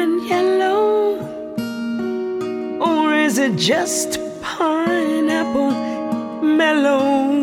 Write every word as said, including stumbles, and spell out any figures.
lemon yellow, or is it just pineapple mellow?